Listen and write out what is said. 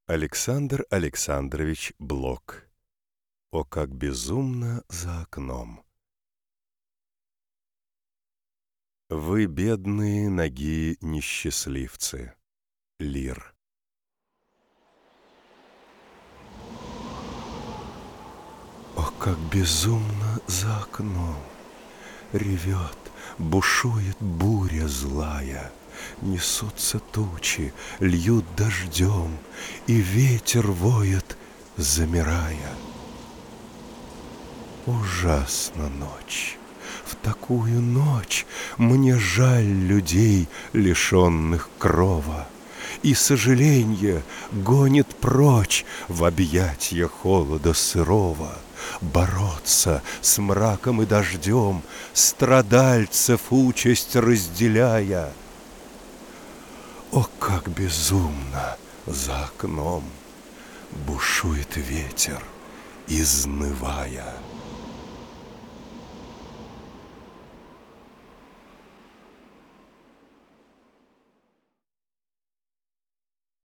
Александр Александрович Блок. О, как безумно за окном! Вы, бедные ноги несчастливцы. Лир. О, как безумно за окном! Ревет, бушует буря злая, несутся тучи, льют дождем, и ветер воет, замирая. Ужасна ночь! В такую ночь мне жаль людей, лишенных крова, и сожаленье гонит прочь в объятья холода сырого, бороться с мраком и дождем, страдальцев участь разделяя. О, как безумно за окном бушует ветер, изнывая!